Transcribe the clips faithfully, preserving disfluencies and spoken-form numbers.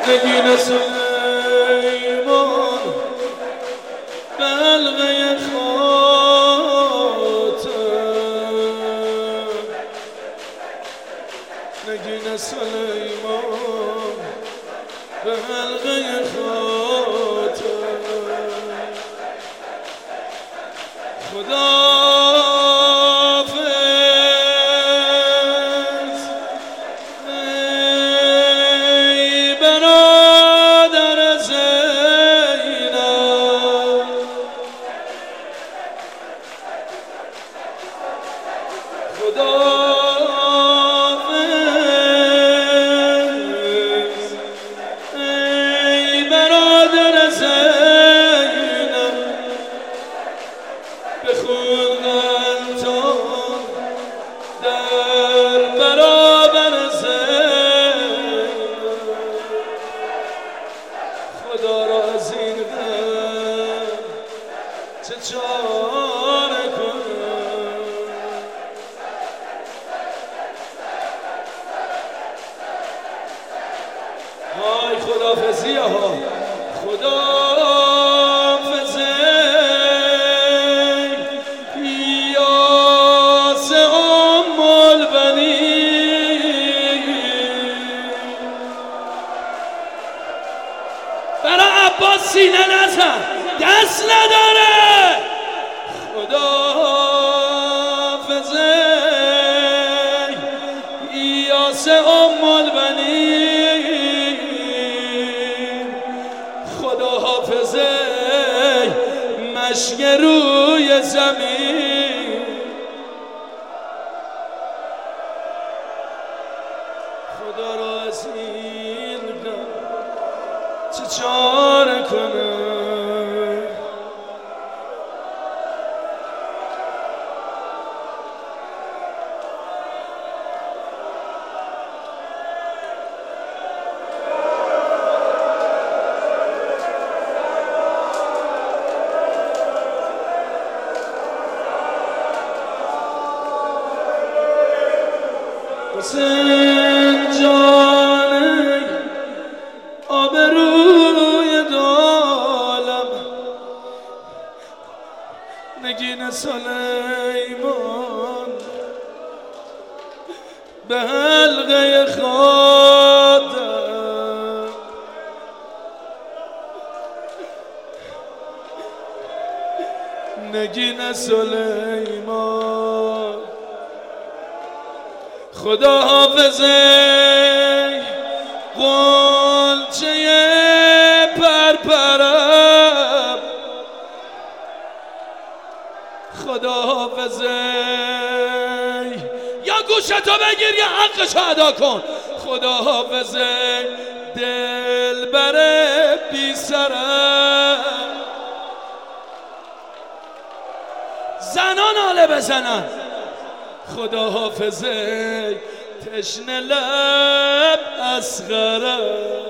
نگین سلیمان به حلقه خاتم، نگین سلیمان به حلقه خاتم. خدا خدا را از این غم چه چاره کنم؟ های خداحافظی ها، خداحافظی یاس ام البنین. برای عباس سینه نزن، دست نداره. خداحافظی یاس ام البنین، خداحافظی مشک روی زمین. خدا را از این غم چه چاره کنم؟ حسین جان آبروی دالم، نگین سلیمان به حلقه خاتم، نگین سلیمان خداحافظی غنچه پرپرم، خداحافظی یا گوشتو بگیر یا حقشو ادا کن. خداحافظی دلبر بی سرم، زنان ناله بزنن. خداحافظی تشنه لب اصغرم،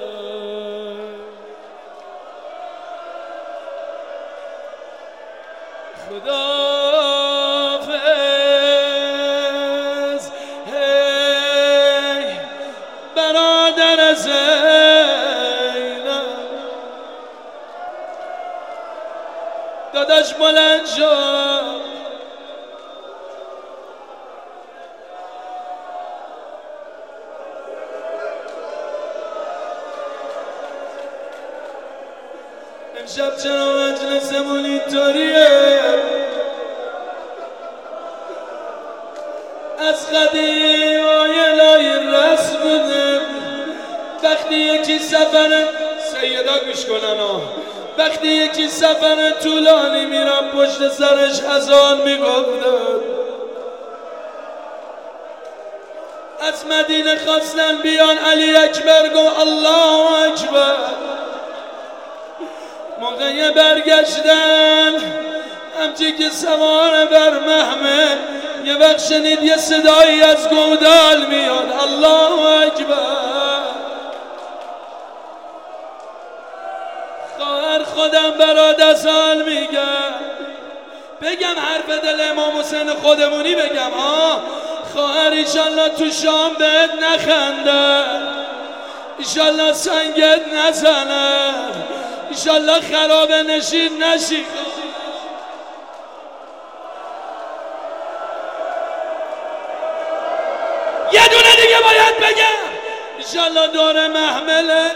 خداحافظ هی برادر زینب، داداش بلند شد. امشب چرا مجلسمون اینطوریه؟ از قدیم آیلای رسم بوده وقتی یکی سفر، سیدا گوش کنن ها، وقتی یکی سفر طولانی میرم پشت سرش اذان میگفتن. از مدینه خواستن بیان، علی اکبر گفت الله اکبر. موقع برگشتن همچی که سوار بر مهمه یه وقت شنید یه صدایی از گودال میاد، الله اکبر. خواهر خودم برات از حال میگم، بگم حرف دل امام حسین خودمونی بگم ها. خواهر ایشالله تو شام بهت نخنده، ایشالله سنگت نزنه، ایشالله خراب نشین نشی. یه دونه دیگه باید بگم ایشالله دور محمله.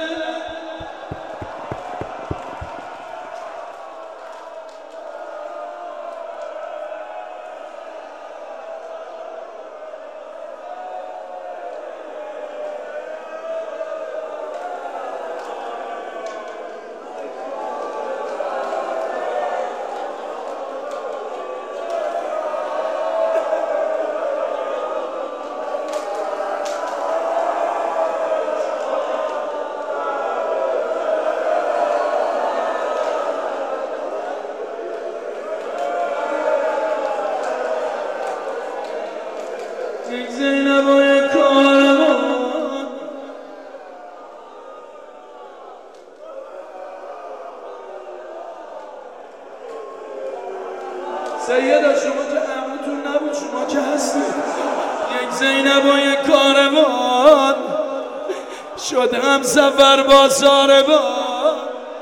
زینبای کاروان سیدا شما که عموتون نبود، شما که هستید. یک زینبای کاروان شد هم سفر با ساربان،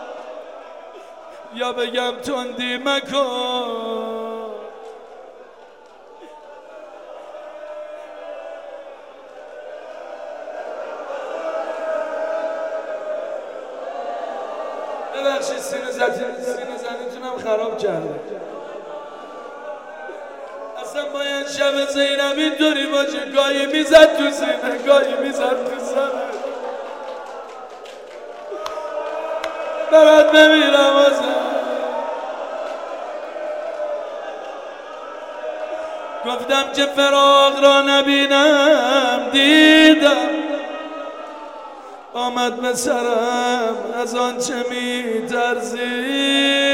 یا بگم تندی مکن. ببخشید سینه زنیتونم خراب کرده. اصلا باید شب زینب اینطوری باشه، گاهی میزد تو سینه گاهی میزد تو سنه. برات بمیرم ازم. گفتم که فراق را نبینم، دیدم آمد به سرم از آنچه می ترزید.